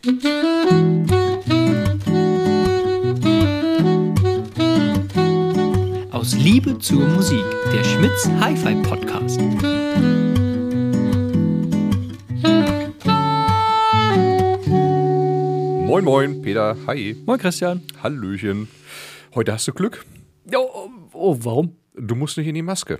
Aus Liebe zur Musik, der Schmitz Hi-Fi Podcast. Moin moin, Peter, hi. Moin Christian. Hallöchen. Heute hast du Glück. Oh, warum? Du musst nicht in die Maske.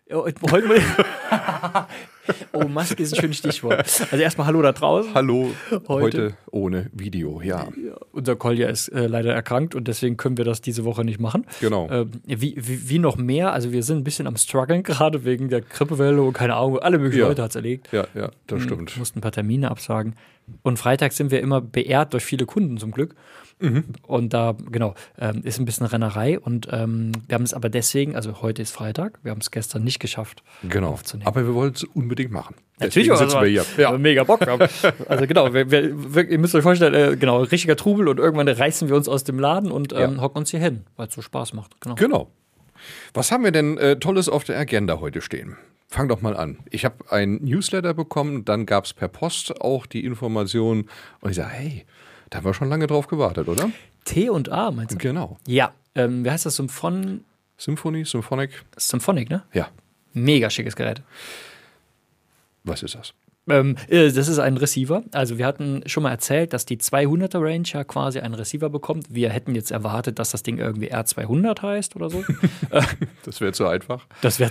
Maske ist ein schönes Stichwort. Also erstmal Hallo da draußen. Hallo, heute ohne Video, ja. Unser Kolja ist leider erkrankt und deswegen können wir das diese Woche nicht machen. Genau. Wie noch mehr, also wir sind ein bisschen am struggeln gerade wegen der Grippewelle und keine Ahnung, alle möglichen Leute hat es erlegt. Ja, das stimmt. Mussten ein paar Termine absagen. Und freitags sind wir immer beehrt durch viele Kunden zum Glück. Mhm. Und da, ist ein bisschen Rennerei. Und wir haben es aber deswegen, also heute ist Freitag, wir haben es gestern nicht geschafft aufzunehmen. Aber wir wollen es unbedingt machen. Natürlich sitzen wir hier. Ja. Mega Bock. Also ihr müsst euch vorstellen, richtiger Trubel und irgendwann reißen wir uns aus dem Laden und hocken uns hier hin, weil es so Spaß macht. Genau. Was haben wir denn Tolles auf der Agenda heute stehen? Fang doch mal an. Ich habe ein Newsletter bekommen, dann gab es per Post auch die Information und ich sage, hey, da haben wir schon lange drauf gewartet, oder? T&A, meinst du? Genau. Ja. Wie heißt das? Symphonic, ne? Ja. Mega schickes Gerät. Was ist das? Das ist ein Receiver. Also wir hatten schon mal erzählt, dass die 200er Range ja quasi einen Receiver bekommt. Wir hätten jetzt erwartet, dass das Ding irgendwie R200 heißt oder so. Das wäre zu einfach.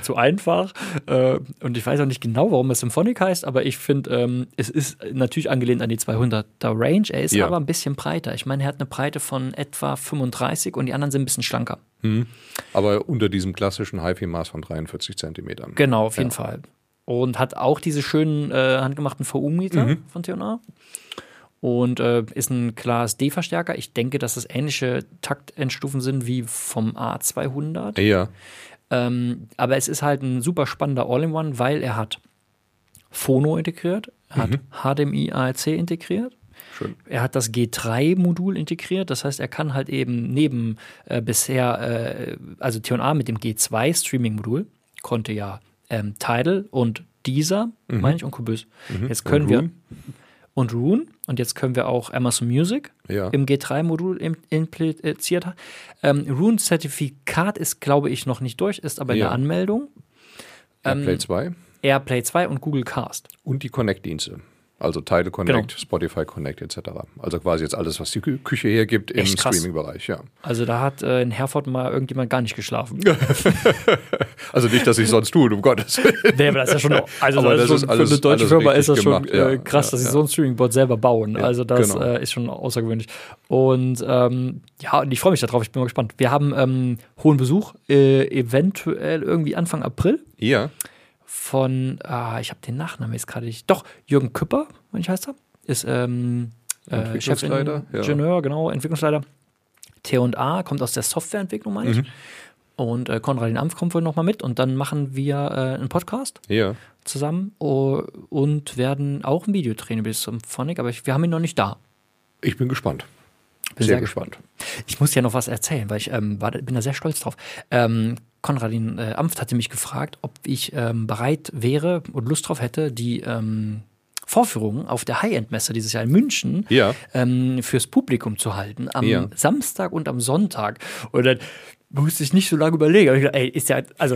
Und ich weiß auch nicht genau, warum es Symphonic heißt, aber ich finde, es ist natürlich angelehnt an die 200er Range. Er ist aber ein bisschen breiter. Ich meine, er hat eine Breite von etwa 35 und die anderen sind ein bisschen schlanker. Aber unter diesem klassischen HiFi-Maß von 43 Zentimetern. Genau, auf jeden Fall. Und hat auch diese schönen handgemachten VU-Meter von T&A. Und ist ein Class D-Verstärker. Ich denke, dass das ähnliche Taktendstufen sind wie vom A200. Ja. Aber es ist halt ein super spannender All-in-One, weil er hat Phono integriert, hat HDMI ARC integriert. Schön. Er hat das G3-Modul integriert, das heißt, er kann halt eben neben also T&A mit dem G2-Streaming-Modul konnte ja Tidal und Deezer, meine ich, und Qobuz. Jetzt können wir und Roon und jetzt können wir auch Amazon Music im G3-Modul impliziert. Roon-Zertifikat ist, glaube ich, noch nicht durch, ist aber in der Anmeldung. AirPlay 2 und Google Cast. Und die Connect-Dienste. Also Tidal Connect, Spotify Connect etc. Also quasi jetzt alles, was die Küche hergibt im Streaming-Bereich. Ja. Also da hat in Herford mal irgendjemand gar nicht geschlafen. Also nicht, dass ich sonst tue, um Gottes Willen. Nee, aber das ist ja schon, für eine deutsche Firma ist das schon krass, dass sie so ein Streaming-Board selber bauen. Ja, also das ist schon außergewöhnlich. Und und ich freue mich darauf, ich bin mal gespannt. Wir haben hohen Besuch, eventuell irgendwie Anfang April. Ja. Von, ich habe den Nachnamen jetzt gerade nicht. Doch, Jürgen Küpper, wenn ich heißt er, ist Entwicklungsleiter, Chefingenieur, Entwicklungsleiter. T&A kommt aus der Softwareentwicklung, meine ich. Und Konradin Amf kommt wohl nochmal mit und dann machen wir einen Podcast zusammen und werden auch ein Video drehen über das Symphonic, aber wir haben ihn noch nicht da. Ich bin gespannt. Bin sehr gespannt. Ich muss ja noch was erzählen, weil ich bin da sehr stolz drauf. Konradin Amft hatte mich gefragt, ob ich bereit wäre und Lust drauf hätte, die Vorführungen auf der High-End-Messe dieses Jahr in München fürs Publikum zu halten, am Samstag und am Sonntag. Und dann musste ich nicht so lange überlegen. Aber ich dachte, ist ja, also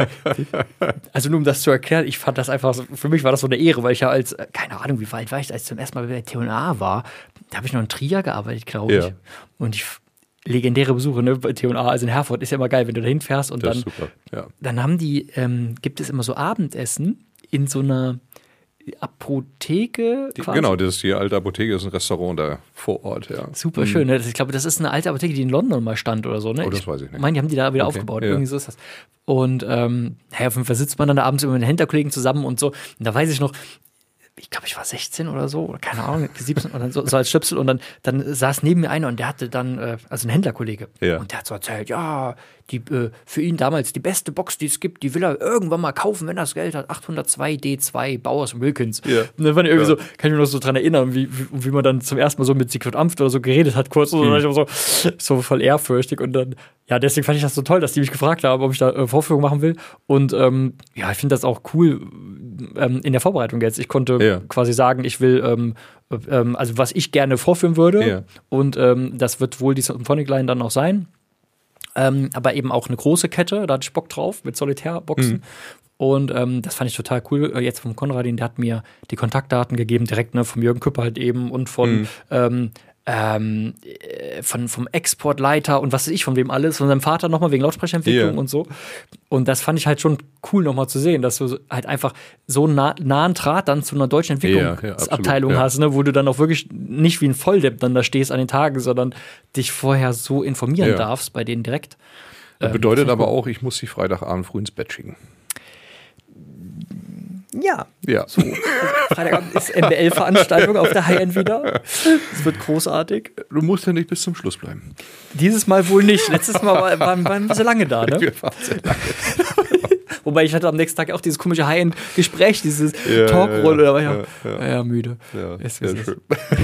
nur um das zu erklären, ich fand das einfach, für mich war das so eine Ehre, weil ich ja keine Ahnung, wie alt war ich, als ich zum ersten Mal bei T&A war, da habe ich noch in Trier gearbeitet, glaube ich. Und legendäre Besuche, ne, bei T&A, also in Herford, ist ja immer geil, wenn du da hinfährst und dann haben die, gibt es immer so Abendessen in so einer Apotheke. Genau, das ist die alte Apotheke, ist ein Restaurant da vor Ort, Super schön, ne? Ich glaube, das ist eine alte Apotheke, die in London mal stand oder so, ne? Oh, das weiß ich nicht. Ich meine, die haben die da wieder aufgebaut, irgendwie so ist das. Und auf jeden Fall sitzt man dann da abends immer mit den Händlerkollegen zusammen und so. Und da weiß ich noch, ich glaube, ich war 16 oder so, oder keine Ahnung, 17 und dann so als Stöpsel und dann saß neben mir einer und der hatte dann, also ein Händlerkollege, und der hat so erzählt, die für ihn damals die beste Box, die es gibt, die will er irgendwann mal kaufen, wenn er das Geld hat, 802 D2 Bowers & Wilkins. Und dann war ich irgendwie so, kann ich mich noch so dran erinnern, wie man dann zum ersten Mal so mit Siegfried Amft oder so geredet hat, kurz, und dann war ich so voll ehrfürchtig und dann, deswegen fand ich das so toll, dass die mich gefragt haben, ob ich da Vorführung machen will und ich finde das auch cool in der Vorbereitung jetzt. Ich konnte quasi sagen, ich will Also was ich gerne vorführen würde. Ja. Und das wird wohl die Symphonic Line dann auch sein. Aber eben auch eine große Kette, da hatte ich Bock drauf, mit Solitärboxen. Und das fand ich total cool. Jetzt vom Konradin, der hat mir die Kontaktdaten gegeben, direkt vom Jürgen Küpper halt eben und vom Exportleiter und was weiß ich, von wem alles, von seinem Vater nochmal wegen Lautsprecherentwicklung und so. Und das fand ich halt schon cool nochmal zu sehen, dass du halt einfach so nahen Draht dann zu einer deutschen Entwicklungsabteilung hast, ne, wo du dann auch wirklich nicht wie ein Volldepp dann da stehst an den Tagen, sondern dich vorher so informieren darfst bei denen direkt. Bedeutet aber auch, ich muss sie Freitagabend früh ins Bett schicken. Ja. So. Also, Freitagabend ist MBL-Veranstaltung auf der High-End wieder. Es wird großartig. Du musst ja nicht bis zum Schluss bleiben. Dieses Mal wohl nicht. Letztes Mal waren wir ein bisschen lange da, ne? Wir waren sehr lange. Wobei ich hatte am nächsten Tag auch dieses komische High-End-Gespräch, dieses Talkroll. Da war ich müde. Ja, sehr schön.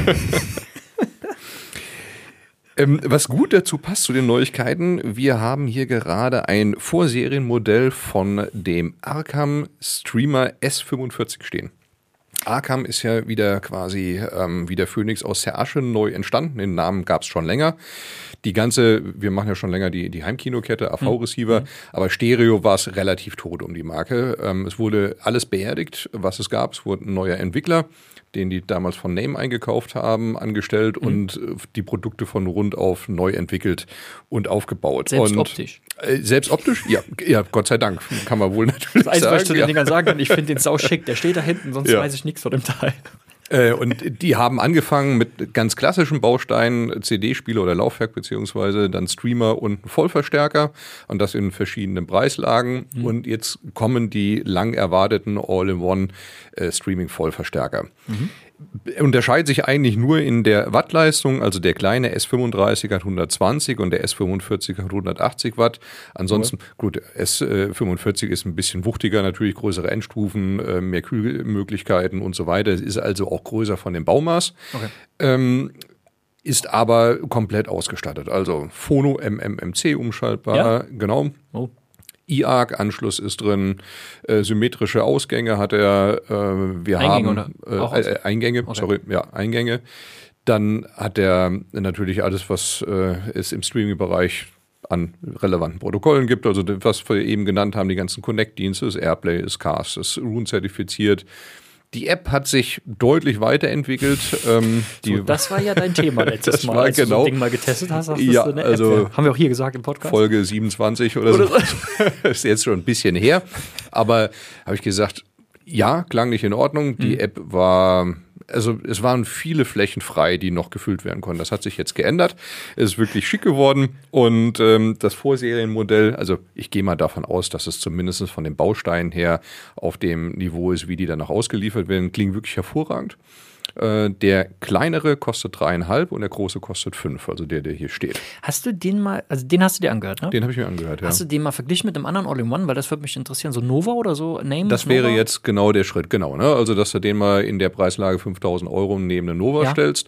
Was gut dazu passt zu den Neuigkeiten, wir haben hier gerade ein Vorserienmodell von dem Arkham Streamer S45 stehen. Arkham ist ja wieder quasi wie der Phönix aus der Asche neu entstanden. Den Namen gab es schon länger. Wir machen ja schon länger die Heimkinokette, AV-Receiver, aber Stereo war es relativ tot um die Marke. Es wurde alles beerdigt, was es gab. Es wurde ein neuer Entwickler, den die damals von Name eingekauft haben, angestellt und die Produkte von Rund auf neu entwickelt und aufgebaut. Selbst optisch? Selbst optisch? Ja, Gott sei Dank, kann man wohl natürlich sagen. Was ich zu den ja. Dingern sagen kann, ich finde den sau schick, der steht da hinten, sonst weiß ich nichts von dem Teil. Und die haben angefangen mit ganz klassischen Bausteinen, CD-Spieler oder Laufwerk beziehungsweise dann Streamer und einen Vollverstärker und das in verschiedenen Preislagen. Und jetzt kommen die lang erwarteten All-in-One Streaming-Vollverstärker. Unterscheidet sich eigentlich nur in der Wattleistung, also der kleine S35 hat 120 und der S45 hat 180 Watt. Ansonsten, gut, S45 ist ein bisschen wuchtiger, natürlich größere Endstufen, mehr Kühlmöglichkeiten und so weiter. Es ist also auch größer von dem Baumaß. Okay. Ist aber komplett ausgestattet. Also Phono MMMC umschaltbar, genau. Oh. IARC-Anschluss ist drin, symmetrische Ausgänge hat er, Eingänge, okay. Eingänge. Dann hat er natürlich alles, was es im Streaming-Bereich an relevanten Protokollen gibt, also was wir eben genannt haben, die ganzen Connect-Dienste, das Airplay, ist Cast, ist Roon-zertifiziert. Die App hat sich deutlich weiterentwickelt. Das war ja dein Thema letztes Mal, als du so ein Ding mal getestet hast. Haben wir auch hier gesagt im Podcast. Folge 27 oder so. Ist jetzt schon ein bisschen her. Aber habe ich gesagt, ja, klang nicht in Ordnung. Die App war... Also es waren viele Flächen frei, die noch gefüllt werden konnten. Das hat sich jetzt geändert. Es ist wirklich schick geworden. Und das Vorserienmodell, also ich gehe mal davon aus, dass es zumindest von den Bausteinen her auf dem Niveau ist, wie die dann noch ausgeliefert werden, klingt wirklich hervorragend. Der kleinere kostet 3,5 und der große kostet 5, also der hier steht. Hast du den mal, also den hast du dir angehört, ne? Den habe ich mir angehört, ja. Hast du den mal verglichen mit einem anderen All-in-One? Weil das würde mich interessieren, so Nova oder so? Name das wäre Nova? Jetzt genau der Schritt, genau. Ne? Also, dass du den mal in der Preislage 5.000 € neben eine Nova stellst.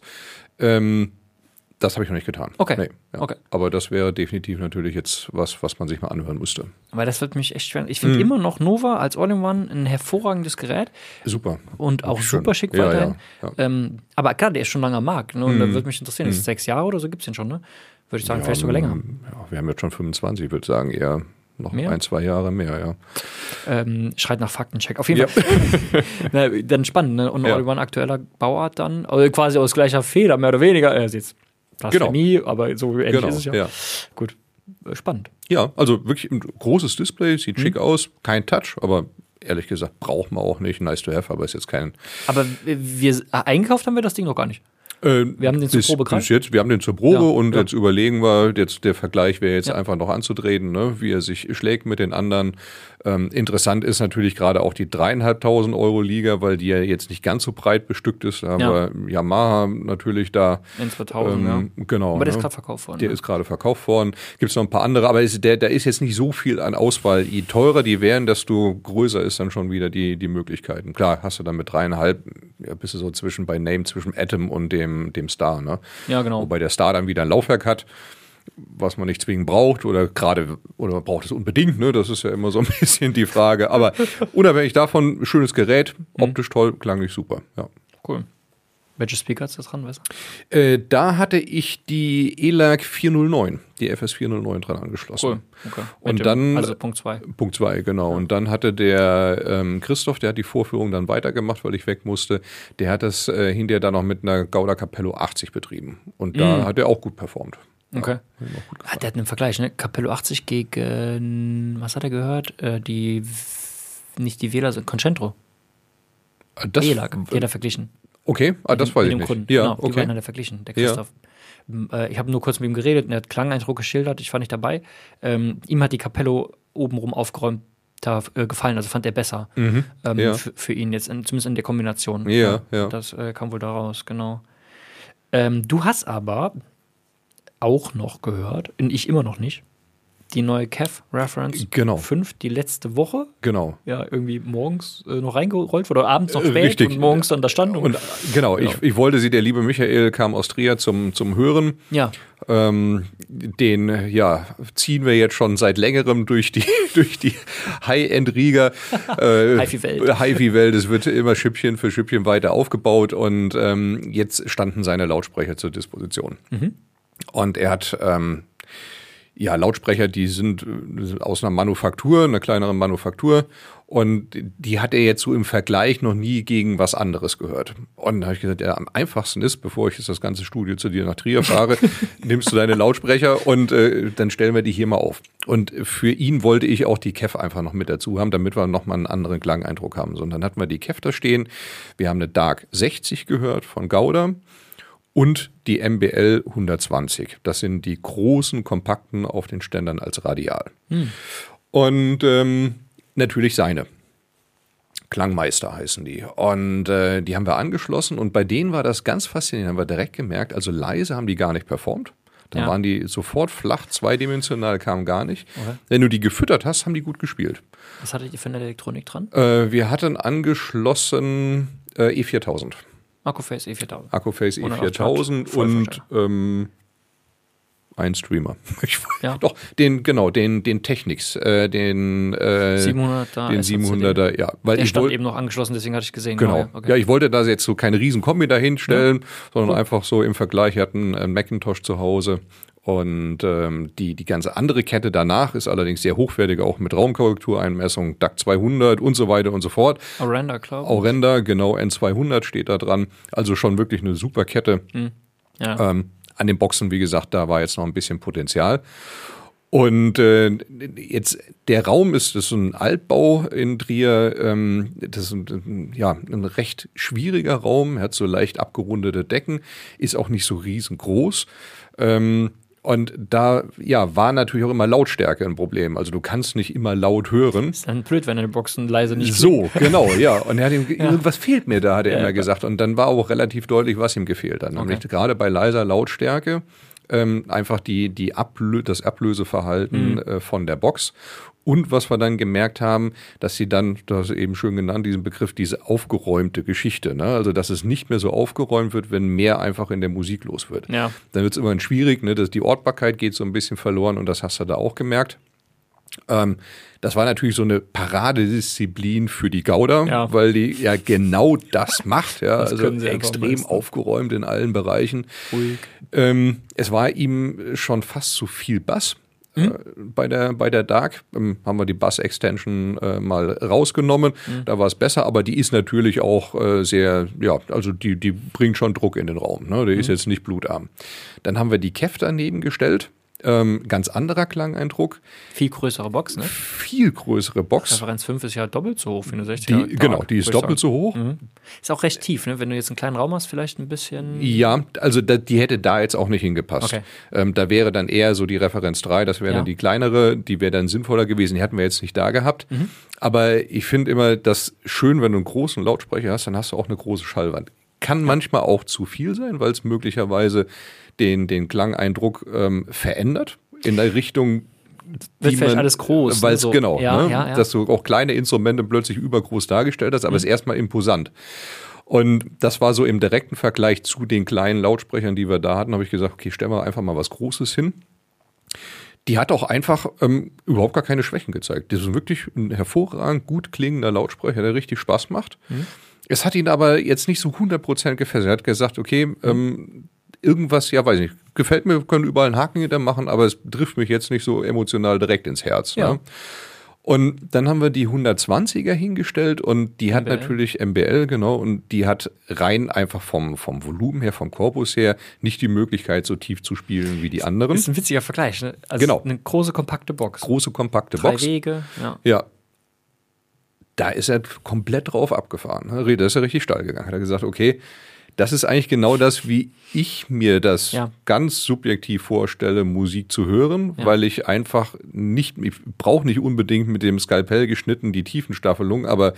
Das habe ich noch nicht getan. Okay. Nee, ja. Okay. Aber das wäre definitiv natürlich jetzt was man sich mal anhören müsste. Weil das wird mich echt schwer. Ich finde immer noch Nova als All-in-One ein hervorragendes Gerät. Super. Und auch super schick weiterhin. Ja. Aber klar, der ist schon lange am Markt. Ne? Und da würde mich interessieren, ist es 6 Jahre oder so? Gibt es den schon, ne? Würde ich sagen, vielleicht sogar länger. Ja, wir haben jetzt schon 25, ich würde sagen, eher noch mehr? 1-2 Jahre mehr, ja. Schreit nach Faktencheck. Auf jeden Fall. Na, dann spannend, ne? Und All-in-One aktueller Bauart dann. Also quasi aus gleicher Feder, mehr oder weniger. Jetzt Blasphemie, aber so ähnlich ist es ja. Gut, spannend. Ja, also wirklich ein großes Display, sieht schick aus, kein Touch, aber ehrlich gesagt braucht man auch nicht, nice to have, aber ist jetzt kein... Aber eingekauft haben wir das Ding noch gar nicht. Wir haben den zur Probe gerade. Wir haben den zur Probe und jetzt überlegen wir, jetzt der Vergleich wäre jetzt einfach noch anzutreten, ne, wie er sich schlägt mit den anderen. Interessant ist natürlich gerade auch die 3.500 € Liga, weil die ja jetzt nicht ganz so breit bestückt ist. Da haben wir Yamaha natürlich da. N2000, Genau. Aber der ist gerade verkauft worden. Der ist gerade verkauft worden. Gibt es noch ein paar andere, aber da ist jetzt nicht so viel an Auswahl. Je teurer die wären, desto größer ist dann schon wieder die Möglichkeiten. Klar, hast du dann mit 3,5, bist du so zwischen Atom und dem Star, ne? Ja, genau. Wobei der Star dann wieder ein Laufwerk hat, was man nicht zwingend braucht oder man braucht es unbedingt, ne? Das ist ja immer so ein bisschen die Frage. Aber unabhängig davon, schönes Gerät, optisch toll, klanglich super, ja. Cool. Welche Speaker hast du dran, weißt du? Da hatte ich die ELAC 409, die FS 409 dran angeschlossen. Cool, okay. Und dann, also Punkt 2. Punkt 2, genau. Ja. Und dann hatte der Christoph, der hat die Vorführung dann weitergemacht, weil ich weg musste. Der hat das hinterher dann noch mit einer Gauda Capello 80 betrieben. Und da hat er auch gut performt. Okay. Ja, der hat einen Vergleich, ne? Capello 80 gegen, was hat er gehört? Nicht die Wähler, sondern Concentro. ELAC, die hat er verglichen. Okay, das weiß ich nicht. Kunden. Ja, genau, okay. Die beiden hat er verglichen, der Christoph. Ja. Ich habe nur kurz mit ihm geredet und er hat Klangeindruck geschildert, ich war nicht dabei. Ihm hat die Capello obenrum aufgeräumt gefallen, also fand er besser für ihn jetzt, zumindest in der Kombination. Ja. Das kam wohl daraus, genau. Du hast aber auch noch gehört, und ich immer noch nicht, die neue Kev Reference 5, die letzte Woche. Genau. Ja, irgendwie morgens noch reingerollt wurde oder abends noch spät Richtig. Und morgens dann da stand. Und genau, ja. Ich wollte sie, der liebe Michael kam aus Trier zum Hören. Ja. Den ziehen wir jetzt schon seit längerem durch die High-End-Riga. Hi-Fi-Welt. Es wird immer Schüppchen für Schüppchen weiter aufgebaut und jetzt standen seine Lautsprecher zur Disposition. Und er hat Lautsprecher, die sind aus einer Manufaktur, einer kleineren Manufaktur. Und die hat er jetzt so im Vergleich noch nie gegen was anderes gehört. Und da habe ich gesagt, ja, am einfachsten ist, bevor ich jetzt das ganze Studio zu dir nach Trier fahre, nimmst du deine Lautsprecher und dann stellen wir die hier mal auf. Und für ihn wollte ich auch die Kev einfach noch mit dazu haben, damit wir nochmal einen anderen Klangeindruck haben. So, und dann hatten wir die Kev da stehen. Wir haben eine Dark 60 gehört von Gauda. Und die MBL 120. Das sind die großen, kompakten auf den Ständern als Radial. Und natürlich seine. Klangmeister heißen die. Und die haben wir angeschlossen. Und bei denen war das ganz faszinierend. Haben wir direkt gemerkt, also leise haben die gar nicht performt. Dann waren die sofort flach, zweidimensional, kam gar nicht. Okay. Wenn du die gefüttert hast, haben die gut gespielt. Was hattet ihr für eine Elektronik dran? Wir hatten angeschlossen E4000. Akkuface E4000. Akkuface E4000 und ein Streamer. Doch, den Technics, den 700er. Den 700er, ja. Weil der stand eben noch angeschlossen, deswegen hatte ich gesehen. Genau. Okay. Ja, ich wollte da jetzt so keine Riesenkombi dahin stellen, sondern einfach so im Vergleich, wir hatten einen Macintosh zu Hause. Und die ganze andere Kette danach ist allerdings sehr hochwertig, auch mit Raumkorrektureinmessung, DAC 200 und so weiter und so fort. Aurenda, glaube ich. Aurenda, genau, N200 steht da dran. Also schon wirklich eine super Kette. Ja. An den Boxen, wie gesagt, da war jetzt noch ein bisschen Potenzial. Und jetzt, der Raum das ist ein Altbau in Trier, das ist ein recht schwieriger Raum, hat so leicht abgerundete Decken, ist auch nicht so riesengroß. Und da war natürlich auch immer Lautstärke ein Problem. Also du kannst nicht immer laut hören. Ist dann blöd, wenn deine Boxen leise nicht so, genau, ja. Und er hat ihm, irgendwas fehlt mir da, hat er immer gesagt. Und dann war auch relativ deutlich, was ihm gefehlt hat. Nämlich gerade bei leiser Lautstärke einfach das Ablöseverhalten von der Box. Und was wir dann gemerkt haben, dass sie dann, du hast eben schön genannt, diesen Begriff, diese aufgeräumte Geschichte, ne? Also dass es nicht mehr so aufgeräumt wird, wenn mehr einfach in der Musik los wird. Ja. Dann wird es immer schwierig, ne? Die Ortbarkeit geht so ein bisschen verloren und das hast du da auch gemerkt. Das war natürlich so eine Paradedisziplin für die Gauda, weil die ja genau das macht, ja, das also extrem aufgeräumt in allen Bereichen. Es war ihm schon fast zu viel Bass. Bei der Dark haben wir die Bass-Extension mal rausgenommen. Da war es besser, aber die ist natürlich auch sehr, also die bringt schon Druck in den Raum. Ne? Die ist jetzt nicht blutarm. Dann haben wir die Kev daneben gestellt. Ganz anderer Klangeindruck. Viel größere Box, ne? Viel größere Box. Referenz 5 ist ja doppelt so hoch wie eine 60er. Genau, die ist doppelt so hoch. Ist auch recht tief, ne? Wenn du jetzt einen kleinen Raum hast, vielleicht ein bisschen... Ja, also die hätte da jetzt auch nicht hingepasst. Okay. Da wäre dann eher so die Referenz 3, das wäre dann die kleinere, die wäre dann sinnvoller gewesen. Die hatten wir jetzt nicht da gehabt. Aber ich finde immer, das schön, wenn du einen großen Lautsprecher hast, dann hast du auch eine große Schallwand. Kann manchmal auch zu viel sein, weil es möglicherweise den Klangeindruck verändert in der Richtung, wird vielleicht alles groß. Weil es dass du auch kleine Instrumente plötzlich übergroß dargestellt hast, aber es ist erstmal imposant. Und das war so im direkten Vergleich zu den kleinen Lautsprechern, die wir da hatten, habe ich gesagt, okay, stellen wir einfach mal was Großes hin. Die hat auch einfach überhaupt gar keine Schwächen gezeigt. Das ist wirklich ein hervorragend gut klingender Lautsprecher, der richtig Spaß macht. Es hat ihn aber jetzt nicht so 100% gefesselt. Er hat gesagt, okay, irgendwas, ja, weiß ich nicht, gefällt mir, können überall einen Haken hinter machen, aber es trifft mich jetzt nicht so emotional direkt ins Herz. Ja. Ne? Und dann haben wir die 120er hingestellt und die hat MBL. natürlich MBL, genau, und die hat rein einfach vom Volumen her, vom Korpus her, nicht die Möglichkeit, so tief zu spielen wie die anderen. Das ist ein witziger Vergleich, ne? Also Genau. eine große, kompakte Box. Große, kompakte 3 Box. Wege, ja. Ja. Da ist er komplett drauf abgefahren. Da ist er richtig steil gegangen. Hat er gesagt, okay, das ist eigentlich genau das, wie ich mir das ganz subjektiv vorstelle, Musik zu hören, weil ich einfach ich brauche nicht unbedingt mit dem Skalpell geschnitten die Tiefenstaffelung, aber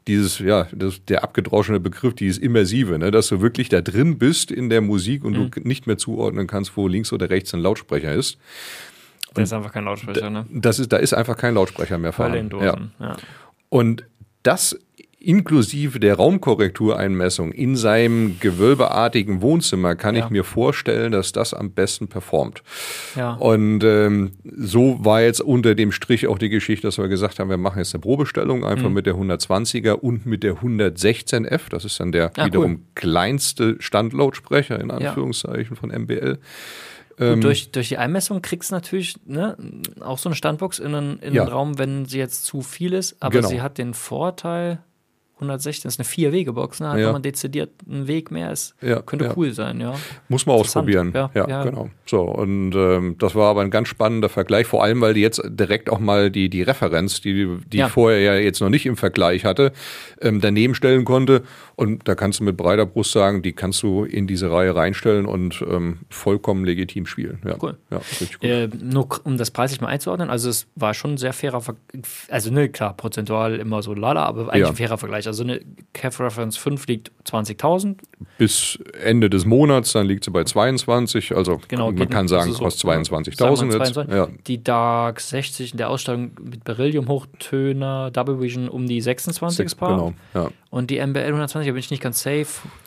der abgedroschene Begriff, dieses Immersive, ne, dass du wirklich da drin bist in der Musik und du nicht mehr zuordnen kannst, wo links oder rechts ein Lautsprecher ist. Da ist einfach kein Lautsprecher, ne? Da ist einfach kein Lautsprecher mehr vorhanden. Dosen, ja. Und das inklusive der Raumkorrektureinmessung in seinem gewölbeartigen Wohnzimmer kann ich mir vorstellen, dass das am besten performt. Ja. Und so war jetzt unter dem Strich auch die Geschichte, dass wir gesagt haben, wir machen jetzt eine Probestellung einfach mit der 120er und mit der 116F. Das ist dann der wiederum kleinste Standlautsprecher in Anführungszeichen von MBL. Gut, durch die Einmessung kriegst du natürlich auch so eine Standbox in einen Raum, wenn sie jetzt zu viel ist, aber sie hat den Vorteil, 116 ist eine 4-Wege-Box, ne? Wenn man dezidiert einen Weg mehr ist, könnte cool sein, ja. Muss man ausprobieren. Ja, genau. So, und das war aber ein ganz spannender Vergleich, vor allem, weil die jetzt direkt auch mal die Referenz, die vorher ja jetzt noch nicht im Vergleich hatte, daneben stellen konnte. Und da kannst du mit breiter Brust sagen, die kannst du in diese Reihe reinstellen und vollkommen legitim spielen. Ja, cool. Ja, richtig gut. Nur um das preislich mal einzuordnen, also es war schon ein sehr fairer Vergleich, also klar, prozentual immer so lala, aber eigentlich ein fairer Vergleich. Also eine Cav Reference 5 liegt 20.000. Bis Ende des Monats, dann liegt sie bei 22, also man kann sagen, kostet 22.000 jetzt. Die Dark 60 in der Ausstattung mit Beryllium-Hochtöner, Double Vision um die 26 Paar. Genau, ja. Und die MBL 120, da bin ich nicht ganz safe,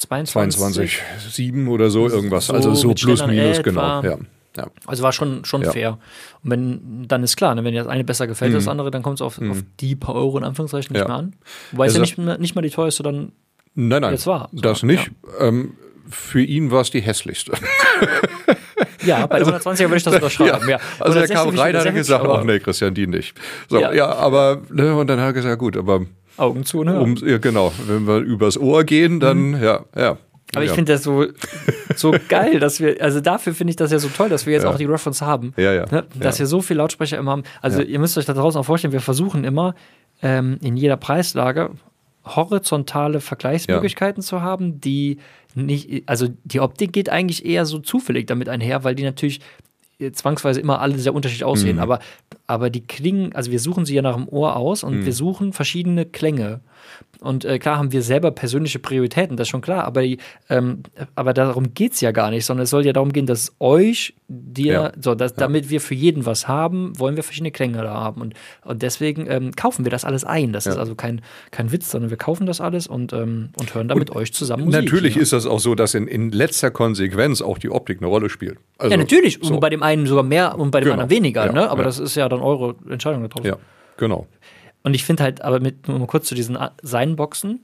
22,7 oder so irgendwas, also so plus minus, genau. Ja. Also war schon fair. Und wenn, dann ist klar, ne, wenn dir das eine besser gefällt als das andere, dann kommt es auf die paar Euro in Anführungszeichen nicht mehr an. Wobei es nicht mal die teuerste dann jetzt war. Das nicht. Für ihn war es die hässlichste. Ja, bei der 120er würde ich das unterschreiben. Ja. Also der kam rein, hat gesagt, ach nee, Christian, die nicht. So, aber, ne, und dann hat er gesagt, gut, aber Augen zu, ne? Genau, wenn wir übers Ohr gehen, dann, Aber ich finde das so geil, dass wir, also dafür finde ich das ja so toll, dass wir jetzt auch die Reference haben. Ne? Dass wir so viele Lautsprecher immer haben. Also ihr müsst euch da draußen auch vorstellen, wir versuchen immer in jeder Preislage horizontale Vergleichsmöglichkeiten zu haben, die nicht, also die Optik geht eigentlich eher so zufällig damit einher, weil die natürlich zwangsweise immer alle sehr unterschiedlich aussehen, aber die klingen, also wir suchen sie ja nach dem Ohr aus und wir suchen verschiedene Klänge. Und klar haben wir selber persönliche Prioritäten, das ist schon klar, aber darum geht es ja gar nicht, sondern es soll ja darum gehen, dass damit wir für jeden was haben, wollen wir verschiedene Klänge da haben. Und deswegen kaufen wir das alles ein. Das ist also kein Witz, sondern wir kaufen das alles und hören da mit euch zusammen Musik. Natürlich ist das auch so, dass in letzter Konsequenz auch die Optik eine Rolle spielt. Also, ja, natürlich. Und bei dem einen sogar mehr und bei dem anderen weniger. Ne? Aber das ist ja dann eure Entscheidung da draußen. Ja, genau. Und ich finde halt, aber nur mal kurz zu diesen Seinboxen,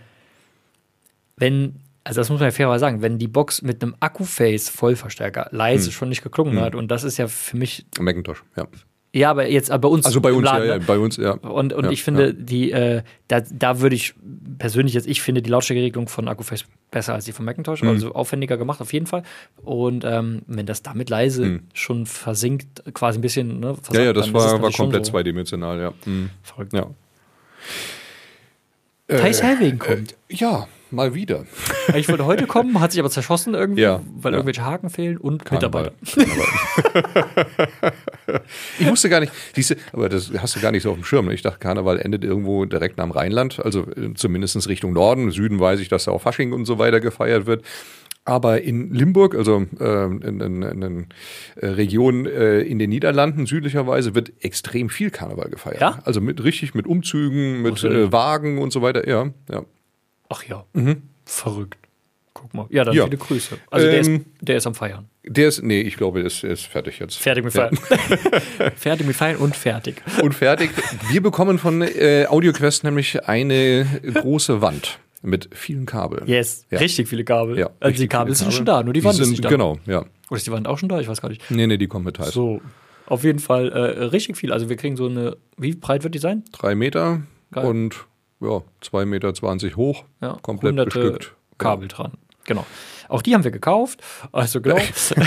also das muss man ja fairerweise sagen, wenn die Box mit einem Akku-Face-Vollverstärker leise schon nicht geklungen hat, und das ist ja für mich Macintosh, ja. Ja, aber jetzt bei uns. Also bei uns, Laden, bei uns, ja. Und ich finde, da würde ich persönlich ich finde die Lautstärkeregelung von Akkuface besser als die von Macintosh, also aufwendiger gemacht auf jeden Fall. Und wenn das damit leise schon versinkt, quasi ein bisschen, ne, versagt, ja, das war komplett zweidimensional, ja. Verrückt. Ja. Thijs Helwegen kommt. Ja, mal wieder. Ich wollte heute kommen, hat sich aber zerschossen irgendwie, weil irgendwelche Haken fehlen und Karneval. Ich wusste gar nicht, aber das hast du gar nicht so auf dem Schirm. Ich dachte, Karneval endet irgendwo direkt am Rheinland, also zumindest Richtung Norden. Im Süden weiß ich, dass da auch Fasching und so weiter gefeiert wird. Aber in Limburg, also in Region in den Niederlanden südlicherweise, wird extrem viel Karneval gefeiert. Ja? Also mit Umzügen, mit Wagen und so weiter. Ja. Ach ja, verrückt. Guck mal. Ja, dann viele Grüße. Also der ist am Feiern. Ich glaube, der ist fertig jetzt. Fertig mit Feiern. Fertig mit Feiern und fertig. Und fertig. Wir bekommen von AudioQuest nämlich eine große Wand. mit vielen Kabeln. Yes, Ja. richtig viele Kabel. Ja, Also die richtig Kabel viele sind schon da, nur die Wand ist nicht da. Genau, ja. Oder ist die Wand auch schon da? Ich weiß gar nicht. Nee, die kommen mit Teil. So, auf jeden Fall richtig viel. Also wir kriegen so eine, wie breit wird die sein? 3 Meter Geil. und 2,20 Meter hoch, Ja, komplett hunderte bestückt. Kabel dran. Genau. Auch die haben wir gekauft. Also genau.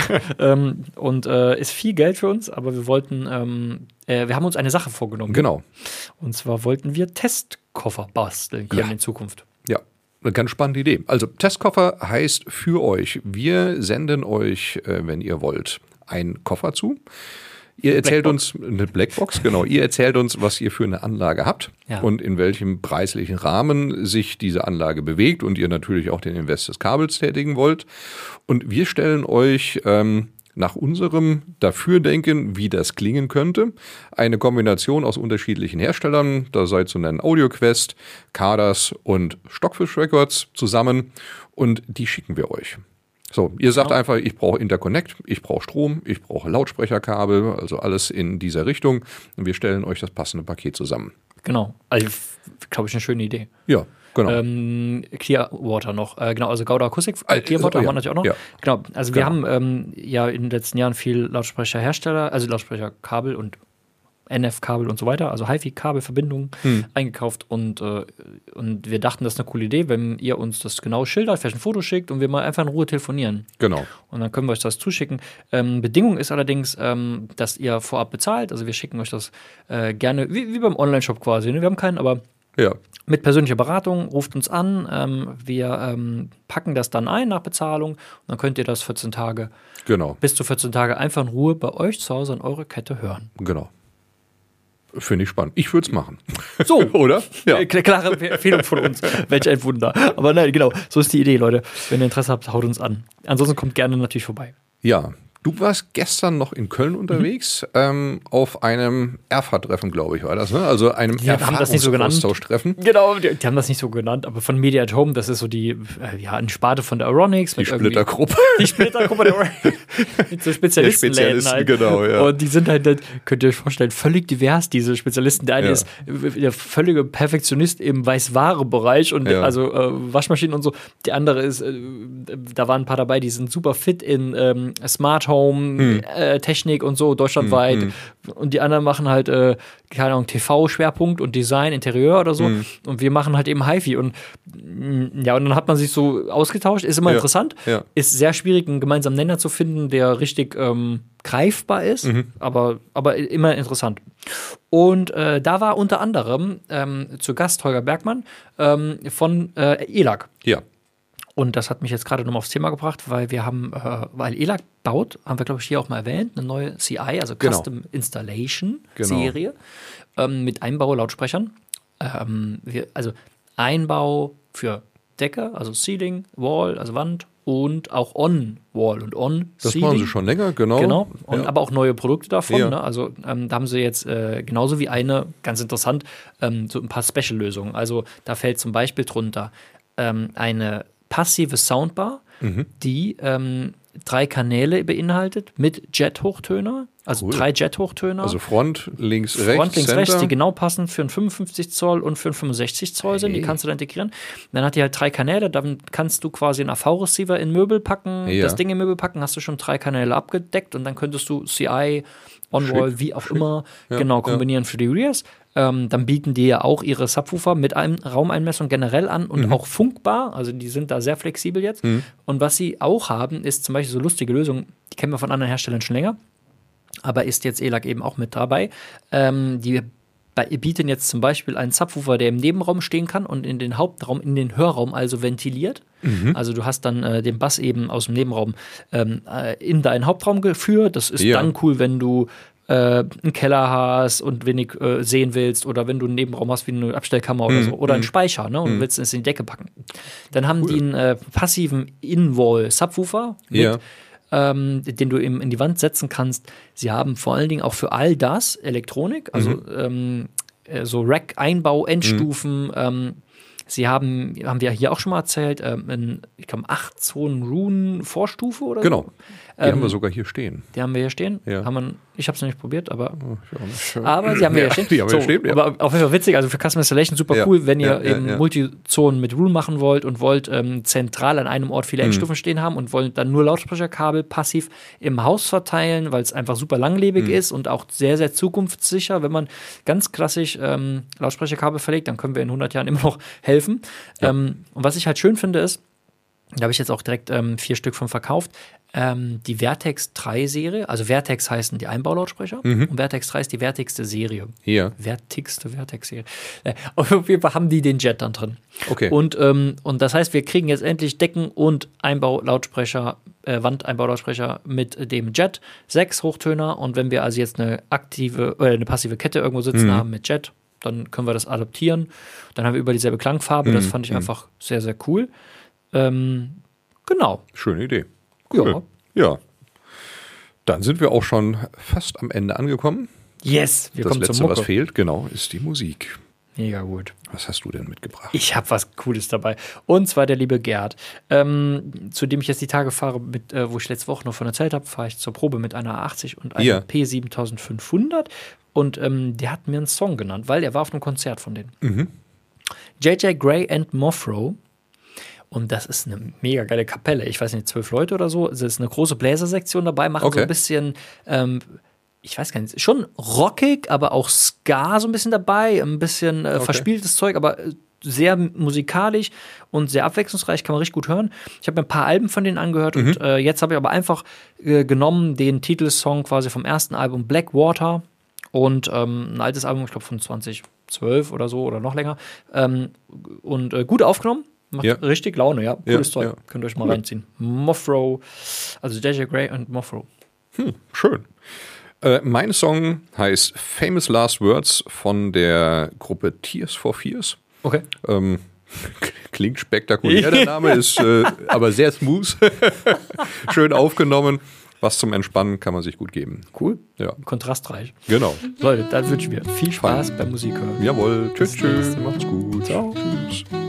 Und ist viel Geld für uns, aber wir wollten, wir haben uns eine Sache vorgenommen. Genau. Und zwar wollten wir Testkoffer basteln können in Zukunft. Ja, eine ganz spannende Idee. Also Testkoffer heißt für euch, wir senden euch, wenn ihr wollt, einen Koffer zu. Ihr erzählt uns, eine Blackbox, genau, ihr erzählt uns, was ihr für eine Anlage habt und in welchem preislichen Rahmen sich diese Anlage bewegt und ihr natürlich auch den Invest des Kabels tätigen wollt. Und wir stellen euch nach unserem Dafürdenken, wie das klingen könnte, eine Kombination aus unterschiedlichen Herstellern, da sei zu nennen AudioQuest, Cardus und Stockfish Records zusammen und die schicken wir euch. So, ihr sagt einfach, ich brauche Interconnect, ich brauche Strom, ich brauche Lautsprecherkabel, also alles in dieser Richtung. Und wir stellen euch das passende Paket zusammen. Genau. Also, glaube ich, eine schöne Idee. Ja, genau. Clearwater noch. Genau, also Gauda Akustik. Clearwater haben wir natürlich auch noch. Ja. Genau, also wir haben ja in den letzten Jahren viel Lautsprecherhersteller, also Lautsprecherkabel und NF-Kabel und so weiter, also HiFi-Kabelverbindungen eingekauft und wir dachten, das ist eine coole Idee, wenn ihr uns das genau schildert, vielleicht ein Foto schickt und wir mal einfach in Ruhe telefonieren. Genau. Und dann können wir euch das zuschicken. Bedingung ist allerdings, dass ihr vorab bezahlt, also wir schicken euch das gerne, wie beim Online-Shop quasi, ne? Wir haben keinen, aber mit persönlicher Beratung, ruft uns an, wir packen das dann ein nach Bezahlung und dann könnt ihr das 14 Tage, bis zu 14 Tage einfach in Ruhe bei euch zu Hause an eure Kette hören. Genau. Finde ich spannend. Ich würde es machen. So, oder? Ja. Klare Empfehlung von uns. Welch ein Wunder. Aber nein, genau, so ist die Idee, Leute. Wenn ihr Interesse habt, haut uns an. Ansonsten kommt gerne natürlich vorbei. Ja. Du warst gestern noch in Köln unterwegs, auf einem ERFA-Treffen, glaube ich, war das, ne? Also einem Erfahrungsaustausch-Treffen. Genau, die haben das nicht so genannt, aber von Media at Home, das ist so die eine Sparte von der Euronics. Die Splittergruppe. Die Splittergruppe der Euronics. Mit so Spezialistenläden halt. Genau, ja. Und die sind halt, könnt ihr euch vorstellen, völlig divers, diese Spezialisten. Der eine ist der völlige Perfektionist im Weißware-Bereich und also Waschmaschinen und so. Der andere ist, da waren ein paar dabei, die sind super fit in Smart Home, Technik und so, deutschlandweit. Und die anderen machen halt, keine Ahnung, TV-Schwerpunkt und Design, Interieur oder so. Und wir machen halt eben HiFi. Und ja, und dann hat man sich so ausgetauscht. Ist immer interessant. Ja. Ist sehr schwierig, einen gemeinsamen Nenner zu finden, der richtig greifbar ist, aber immer interessant. Und da war unter anderem zu Gast Holger Bergmann von ELAC. Ja. Und das hat mich jetzt gerade nochmal aufs Thema gebracht, weil wir haben, weil ELAC baut, haben wir, glaube ich, hier auch mal erwähnt, eine neue CI, also Custom Installation Serie mit Einbau-Lautsprechern. Also Einbau für Decke, also Ceiling, Wall, also Wand und auch On-Wall und On-Ceiling. Das machen sie schon länger, genau. Und aber auch neue Produkte davon. Ja. Ne? Also da haben sie jetzt genauso wie eine, ganz interessant, so ein paar Special-Lösungen. Also da fällt zum Beispiel drunter eine passive Soundbar, die 3 Kanäle beinhaltet mit Jet-Hochtöner, also 3 Jet-Hochtöner. Also Front, links, rechts, Front, links, Center. rechts, die genau passen für einen 55 Zoll und für einen 65 Zoll sind, die kannst du da integrieren. Dann hat die halt 3 Kanäle, dann kannst du quasi einen AV-Receiver in Möbel packen, das Ding in Möbel packen, hast du schon 3 Kanäle abgedeckt und dann könntest du CI, On-Wall, wie auch immer, kombinieren für die Rears. Dann bieten die ja auch ihre Subwoofer mit einem Raumeinmessung generell an und auch funkbar. Also die sind da sehr flexibel jetzt. Und was sie auch haben, ist zum Beispiel so lustige Lösungen, die kennen wir von anderen Herstellern schon länger, aber ist jetzt ELAC eben auch mit dabei. Die bieten jetzt zum Beispiel einen Subwoofer, der im Nebenraum stehen kann und in den Hauptraum, in den Hörraum also ventiliert. Also du hast dann den Bass eben aus dem Nebenraum in deinen Hauptraum geführt. Das ist dann cool, wenn du einen Keller hast und wenig sehen willst oder wenn du einen Nebenraum hast wie eine Abstellkammer oder so oder einen Speicher, ne, und willst es in die Decke packen. Dann haben die einen passiven In-Wall-Subwoofer mit den du eben in die Wand setzen kannst. Sie haben vor allen Dingen auch für all das Elektronik, also so Rack-Einbau, Endstufen. Sie haben wir hier auch schon mal erzählt, ich glaube 8-Zonen-Runen-Vorstufe oder so. Genau, die haben wir sogar hier stehen. Die haben wir hier stehen? Ja. Ich habe es noch nicht probiert, aber sie Ja, haben wir ja stehen. die haben wir stehen, ja. Aber auf jeden Fall witzig, also für Custom Installation super Ja, cool, wenn ihr ja, eben ja. Multizonen mit Room machen wollt und wollt zentral an einem Ort viele Endstufen stehen haben und wollt dann nur Lautsprecherkabel passiv im Haus verteilen, weil es einfach super langlebig ist und auch sehr, sehr zukunftssicher. Wenn man ganz klassisch Lautsprecherkabel verlegt, dann können wir in 100 Jahren immer noch helfen. Ja. Und was ich halt schön finde ist, da habe ich jetzt auch direkt 4 Stück von verkauft. Die Vertex 3-Serie, also Vertex heißen die Einbaulautsprecher und Vertex 3 ist die wertigste Serie. Hier. Vertex Serie. Auf jeden Fall haben die den Jet dann drin. Okay. Und das heißt, wir kriegen jetzt endlich Decken- und Einbaulautsprecher, Wandeinbaulautsprecher mit dem Jet, 6 Hochtöner. Und wenn wir also jetzt eine passive Kette irgendwo sitzen haben mit Jet, dann können wir das adaptieren. Dann haben wir über dieselbe Klangfarbe. Das fand ich einfach sehr, sehr cool. Genau. Schöne Idee. Cool. Ja. Dann sind wir auch schon fast am Ende angekommen. Yes, wir Das kommen Letzte, zur Mucke. was fehlt, genau, ist die Musik. Mega gut. Was hast du denn mitgebracht? Ich habe was Cooles dabei. Und zwar der liebe Gerd, zu dem ich jetzt die Tage fahre, wo ich letzte Woche noch von erzählt habe, fahre ich zur Probe mit einer A80 und einer Ja. P7500. Und der hat mir einen Song genannt, weil er war auf einem Konzert von denen. J.J. Gray and Mothro. Und das ist eine mega geile Kapelle. Ich weiß nicht, 12 Leute oder so. Es ist eine große Bläsersektion dabei, machen so Okay. ein bisschen, ich weiß gar nicht, schon rockig, aber auch Ska so ein bisschen dabei. Ein bisschen verspieltes Zeug, aber sehr musikalisch und sehr abwechslungsreich, kann man richtig gut hören. Ich habe mir ein paar Alben von denen angehört und jetzt habe ich aber einfach genommen den Titelsong quasi vom ersten Album Blackwater und ein altes Album, ich glaube von 2012 oder so oder noch länger und gut aufgenommen. Macht richtig Laune, ja. Cooles Zeug. Ja. Könnt ihr euch mal reinziehen. Mothro, also J.J. Gray und Mothro. Schön. Mein Song heißt Famous Last Words von der Gruppe Tears for Fears. Okay. Klingt spektakulär, der Name ist aber sehr smooth. Schön aufgenommen. Was zum Entspannen kann man sich gut geben. Cool. Ja. Kontrastreich. Genau. Leute, dann wünsche ich mir viel Spaß beim Musik hören. Jawohl. Tschüss, Bis nächstes tschüss. Mal. Macht's gut. Ciao. Tschüss.